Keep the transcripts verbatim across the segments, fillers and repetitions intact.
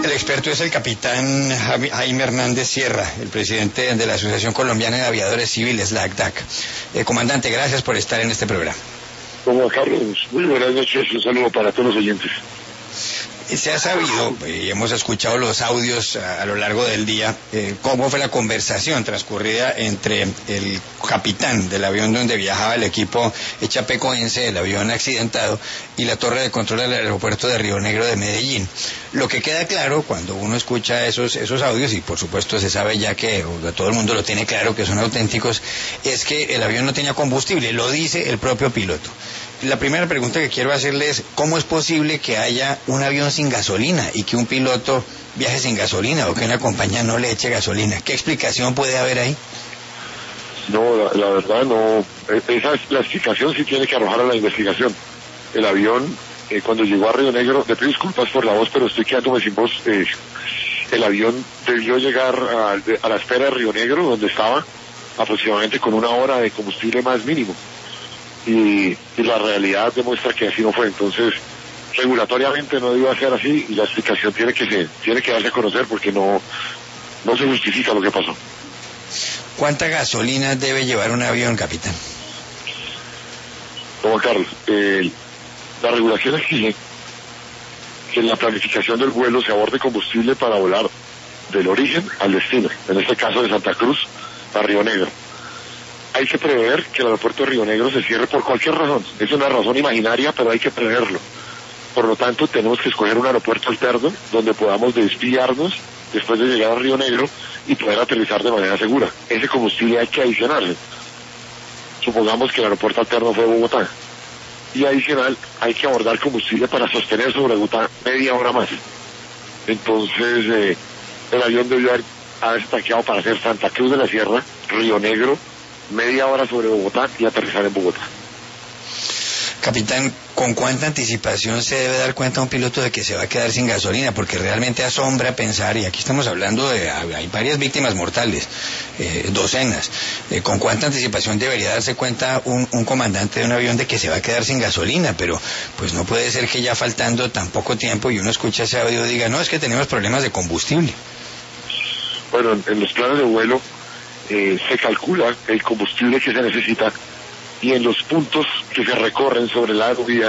El experto es el capitán Jaime Hernández Sierra, el presidente de la Asociación Colombiana de Aviadores Civiles, la A C D A C. Eh, comandante, gracias por estar en este programa. Como Carlos, muy buenas noches, un saludo para todos los oyentes. Se ha sabido, y hemos escuchado los audios a, a lo largo del día, eh, cómo fue la conversación transcurrida entre el capitán del avión donde viajaba el equipo chapecoense, el avión accidentado, y la torre de control del aeropuerto de Río Negro de Medellín. Lo que queda claro cuando uno escucha esos, esos audios, y por supuesto se sabe ya que o, todo el mundo lo tiene claro que son auténticos, es que el avión no tenía combustible, lo dice el propio piloto. La primera pregunta que quiero hacerle es, ¿cómo es posible que haya un avión sin gasolina y que un piloto viaje sin gasolina o que una compañía no le eche gasolina? ¿Qué explicación puede haber ahí? No, la, la verdad no. Esa es la explicación, sí tiene que arrojar a la investigación. El avión, eh, cuando llegó a Río Negro, te pido disculpas por la voz, pero estoy quedándome sin voz. Eh, el avión debió llegar a, a la espera de Río Negro, donde estaba aproximadamente con una hora de combustible más mínimo. Y, y la realidad demuestra que así no fue. Entonces, regulatoriamente no debió ser así y la explicación tiene que ser, tiene que darse a conocer porque no, no se justifica lo que pasó. ¿Cuánta gasolina debe llevar un avión, capitán? Juan Carlos, eh, la regulación exige que en la planificación del vuelo se aborde combustible para volar del origen al destino, en este caso de Santa Cruz a Río Negro. Hay que prever que el aeropuerto de Río Negro se cierre por cualquier razón. Es una razón imaginaria, pero hay que preverlo. Por lo tanto, tenemos que escoger un aeropuerto alterno donde podamos desviarnos después de llegar a Río Negro y poder aterrizar de manera segura. Ese combustible hay que adicionarle. Supongamos que el aeropuerto alterno fue Bogotá. Y adicional, hay que abordar combustible para sostener sobre Bogotá media hora más. Entonces, eh, el avión debió haber, haber estanqueado para hacer Santa Cruz de la Sierra, Río Negro, media hora sobre Bogotá y aterrizar en Bogotá. Capitán, ¿con cuánta anticipación se debe dar cuenta un piloto de que se va a quedar sin gasolina? Porque realmente asombra pensar, y aquí estamos hablando de, hay varias víctimas mortales, eh, docenas, eh, ¿con cuánta anticipación debería darse cuenta un, un comandante de un avión de que se va a quedar sin gasolina? Pero pues no puede ser que ya faltando tan poco tiempo y uno escucha ese audio y diga, no, es que tenemos problemas de combustible. Bueno, en, en los planes de vuelo Eh, se calcula el combustible que se necesita y en los puntos que se recorren sobre la aerovía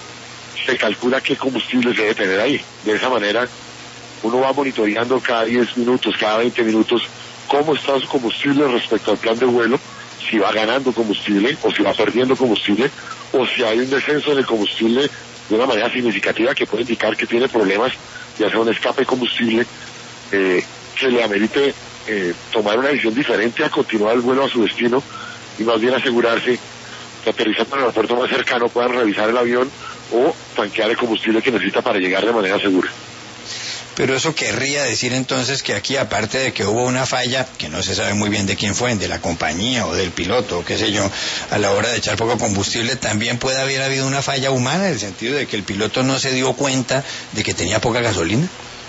se calcula qué combustible se debe tener ahí. De esa manera uno va monitoreando cada diez minutos, cada veinte minutos cómo está su combustible respecto al plan de vuelo, si va ganando combustible o si va perdiendo combustible o si hay un descenso en el combustible de una manera significativa que puede indicar que tiene problemas, ya sea un escape de combustible eh, que le amerite Eh, tomar una decisión diferente a continuar el vuelo a su destino y más bien asegurarse que aterrizando en el aeropuerto más cercano puedan revisar el avión o tanquear el combustible que necesita para llegar de manera segura. Pero eso querría decir entonces que aquí, aparte de que hubo una falla, que no se sabe muy bien de quién fue, de la compañía o del piloto, o qué sé yo, a la hora de echar poco combustible, también puede haber habido una falla humana, en el sentido de que el piloto no se dio cuenta de que tenía poca gasolina.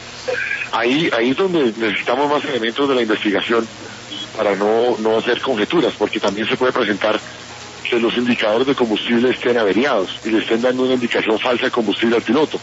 Ahí, ahí es donde necesitamos más elementos de la investigación para no, no hacer conjeturas, porque también se puede presentar que los indicadores de combustible estén averiados y le estén dando una indicación falsa de combustible al piloto.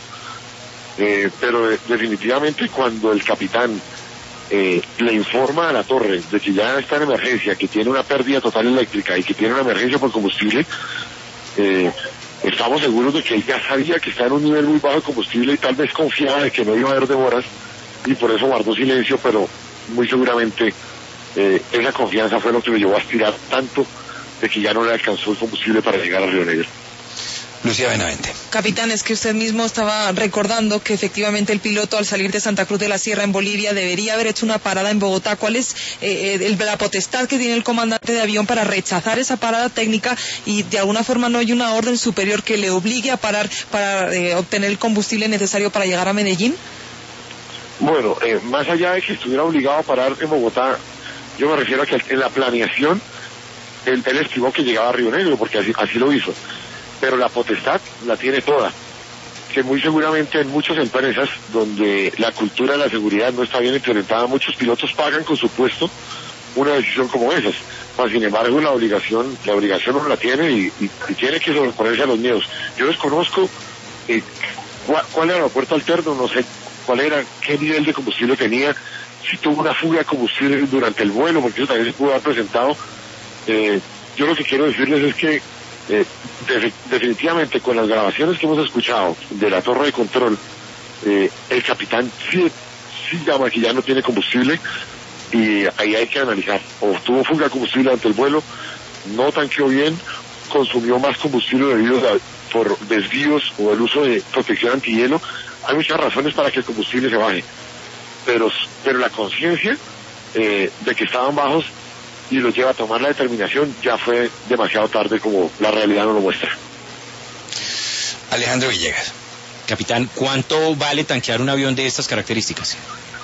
Eh, pero eh, definitivamente cuando el capitán eh, le informa a la torre de que ya está en emergencia, que tiene una pérdida total eléctrica y que tiene una emergencia por combustible, eh, estamos seguros de que él ya sabía que está en un nivel muy bajo de combustible y tal vez confiaba de que no iba a haber demoras y por eso guardó silencio, pero muy seguramente eh, esa confianza fue lo que lo llevó a aspirar tanto de que ya no le alcanzó el combustible para llegar a Río Negro. Lucía Benavente. Capitán, es que usted mismo estaba recordando que efectivamente el piloto al salir de Santa Cruz de la Sierra en Bolivia debería haber hecho una parada en Bogotá. ¿Cuál es eh, el, la potestad que tiene el comandante de avión para rechazar esa parada técnica y de alguna forma no hay una orden superior que le obligue a parar para eh, obtener el combustible necesario para llegar a Medellín? Bueno, eh, más allá de que estuviera obligado a parar en Bogotá, yo me refiero a que en la planeación él, él estimó que llegaba a Río Negro, porque así, así lo hizo. Pero la potestad la tiene toda, que muy seguramente en muchas empresas donde la cultura de la seguridad no está bien implementada, muchos pilotos pagan con su puesto una decisión como esas. Mas, sin embargo, la obligación, la obligación no la tiene y, y, y tiene que sobreponerse a los miedos. Yo desconozco eh, cuál, cuál es el aeropuerto alterno, no sé cuál era, qué nivel de combustible tenía, si tuvo una fuga de combustible durante el vuelo, porque eso también se pudo haber presentado. Eh, yo lo que quiero decirles es que eh, de, definitivamente con las grabaciones que hemos escuchado de la torre de control, eh, el capitán sí, sí llama que ya no tiene combustible, y ahí hay que analizar, o tuvo fuga de combustible durante el vuelo, no tanqueó bien, consumió más combustible debido a, por desvíos o el uso de protección antihielo. Hay muchas razones para que el combustible se baje, pero, pero la conciencia eh, de que estaban bajos y los lleva a tomar la determinación ya fue demasiado tarde, como la realidad no lo muestra. Alejandro Villegas. Capitán, ¿cuánto vale tanquear un avión de estas características?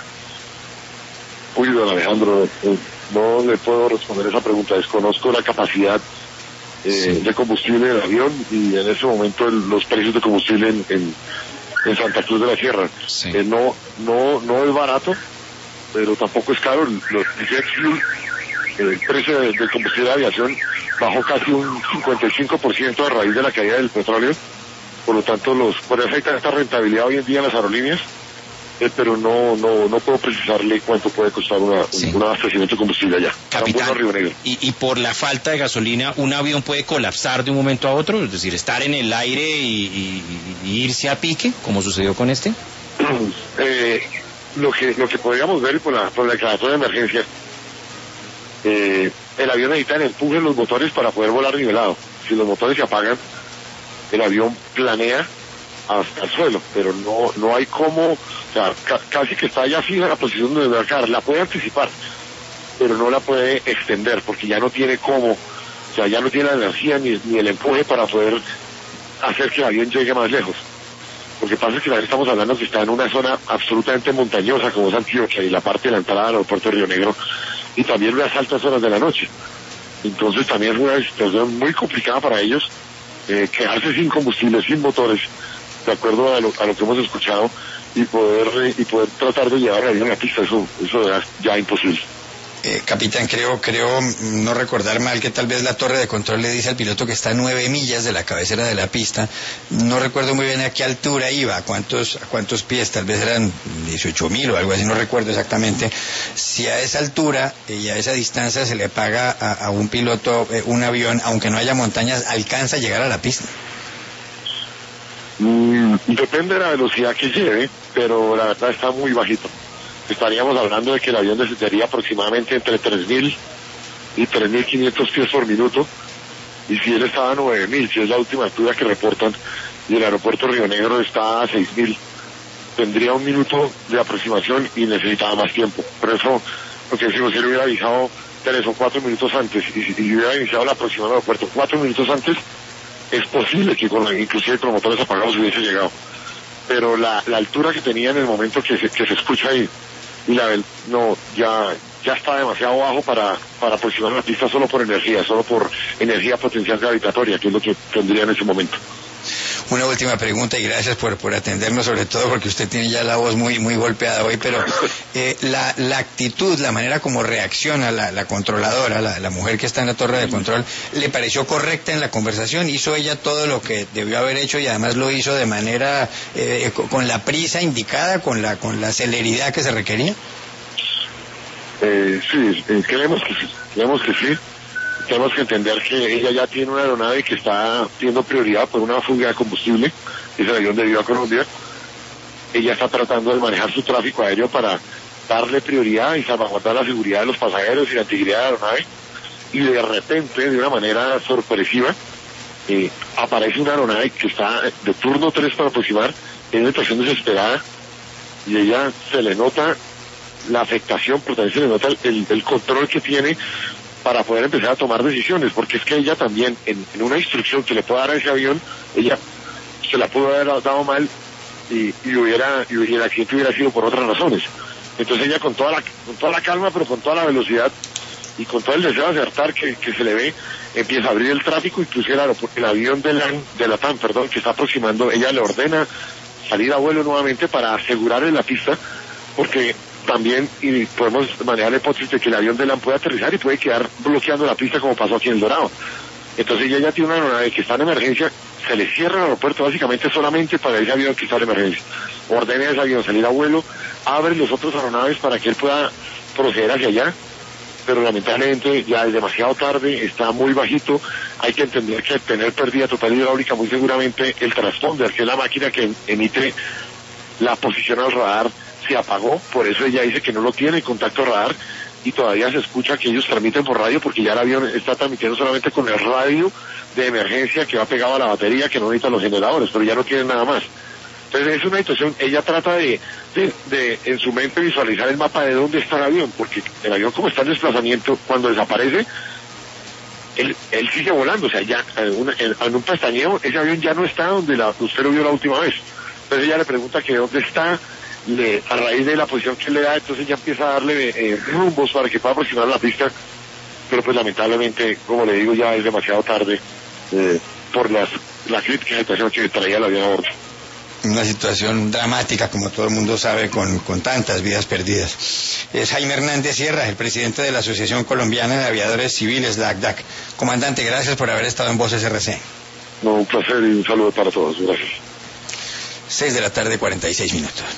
Uy, don Alejandro, eh, no le puedo responder esa pregunta, desconozco la capacidad eh, sí. de combustible del avión, y en ese momento el, los precios de combustible en, en, en Santa Cruz de la Sierra sí. eh, no, no, no es barato, pero tampoco es caro. Los jet fuel, el precio del de combustible de aviación bajó casi un cincuenta y cinco por ciento a raíz de la caída del petróleo, por lo tanto los por eso hay tanta rentabilidad hoy en día en las aerolíneas. Eh, pero no no no puedo precisarle cuánto puede costar una, sí. un abastecimiento de combustible allá. Capitán, y, y por la falta de gasolina, ¿un avión puede colapsar de un momento a otro? Es decir, estar en el aire y, y, y irse a pique, como sucedió con este. eh, lo que lo que podríamos ver por la, por la declaratoria de emergencia, eh, el avión necesita el empuje de los motores para poder volar nivelado. Si los motores se apagan, el avión planea hasta el suelo, pero no no hay cómo, o sea, ca casi que está ya fija en la posición donde va a caer. La puede anticipar, pero no la puede extender, porque ya no tiene cómo, o sea, ya no tiene la energía ni, ni el empuje para poder hacer que el avión llegue más lejos. Lo que pasa es que estamos hablando que está en una zona absolutamente montañosa como es Antioquia, y la parte de la entrada del aeropuerto de Río Negro, y también las altas horas de la noche. Entonces también es una situación muy complicada para ellos, eh, quedarse sin combustible, sin motores, de acuerdo a lo, a lo que hemos escuchado, y poder y poder tratar de llevar el avión a la pista. Eso eso es ya imposible. Eh, capitán, creo creo no recordar mal que tal vez la torre de control le dice al piloto que está a nueve millas de la cabecera de la pista. No recuerdo muy bien a qué altura iba, a cuántos a cuántos pies, tal vez eran dieciocho mil o algo así, no recuerdo exactamente. Si a esa altura y a esa distancia se le paga a, a un piloto eh, un avión, aunque no haya montañas, ¿alcanza a llegar a la pista? Mm, depende de la velocidad que lleve, pero la verdad está muy bajito. Estaríamos hablando de que el avión descendería aproximadamente entre tres mil y tres mil quinientos pies por minuto, y si él estaba a nueve mil, si es la última altura que reportan, y el aeropuerto Río Negro está a seis mil, tendría un minuto de aproximación y necesitaba más tiempo. Por eso, lo que decimos, si él hubiera avisado tres o cuatro minutos antes, y si hubiera iniciado la aproximación al aeropuerto cuatro minutos antes, es posible que con inclusive con los motores apagados hubiese llegado, pero la, la altura que tenía en el momento que se, que se escucha ahí, y la del, no, ya ya está demasiado bajo para, para aproximar la pista solo por energía, solo por energía potencial gravitatoria, que es lo que tendría en ese momento. Una última pregunta, y gracias por, por atendernos, sobre todo porque usted tiene ya la voz muy muy golpeada hoy, pero eh, la, la actitud, la manera como reacciona la, la controladora, la, la mujer que está en la torre de control, ¿le pareció correcta en la conversación? ¿Hizo ella todo lo que debió haber hecho y además lo hizo de manera, eh, con la prisa indicada, con la, con la celeridad que se requería? Eh, sí, eh, creemos que sí, creemos que sí. Tenemos que entender que ella ya tiene una aeronave que está teniendo prioridad por una fuga de combustible, es el avión de Viva Colombia. Ella está tratando de manejar su tráfico aéreo para darle prioridad y salvaguardar la seguridad de los pasajeros y la integridad de la aeronave, y de repente, de una manera sorpresiva, eh, aparece una aeronave que está de turno tres para aproximar, en una situación desesperada, y ella se le nota la afectación, pero también se le nota el, el control que tiene para poder empezar a tomar decisiones, porque es que ella también, en, en una instrucción que le pueda dar a ese avión, ella se la pudo haber dado mal, y, y hubiera y el accidente hubiera sido por otras razones. Entonces ella, con toda la con toda la calma, pero con toda la velocidad y con todo el deseo de acertar que, que se le ve, empieza a abrir el tráfico, inclusive el, el avión de la, de la T A M, perdón, que está aproximando, ella le ordena salir a vuelo nuevamente para asegurarle la pista, porque también y podemos manejar la hipótesis de que el avión de LAN puede aterrizar y puede quedar bloqueando la pista, como pasó aquí en El Dorado. Entonces ella ya tiene una aeronave que está en emergencia, se le cierra el aeropuerto básicamente solamente para ese avión que está de emergencia. Ordena a ese avión salir a vuelo, abre los otros aeronaves para que él pueda proceder hacia allá, pero lamentablemente ya es demasiado tarde, está muy bajito. Hay que entender que al tener pérdida total hidráulica, muy seguramente el transponder, que es la máquina que emite la posición al radar, se apagó, por eso ella dice que no lo tiene en contacto radar, y todavía se escucha que ellos transmiten por radio, porque ya el avión está transmitiendo solamente con el radio de emergencia que va pegado a la batería, que no necesita los generadores, pero ya no tienen nada más. Entonces es una situación, ella trata de, de, de en su mente visualizar el mapa de dónde está el avión, porque el avión como está en desplazamiento, cuando desaparece, él, él sigue volando, o sea, ya en, una, en, en un pestañeo, ese avión ya no está donde la, usted lo vio la última vez. Entonces ella le pregunta que dónde está, le, a raíz de la posición que le da, entonces ya empieza a darle eh, rumbos para que pueda aproximar la pista, pero pues lamentablemente, como le digo, ya es demasiado tarde eh, por las, la crítica situación que traía el avión a bordo. Una situación dramática, como todo el mundo sabe, con, con tantas vidas perdidas. Es Jaime Hernández Sierra, el presidente de la Asociación Colombiana de Aviadores Civiles, la A C D A C. Comandante, gracias por haber estado en Voces R C. No, un placer y un saludo para todos. Gracias. Seis de la tarde, cuarenta y seis minutos.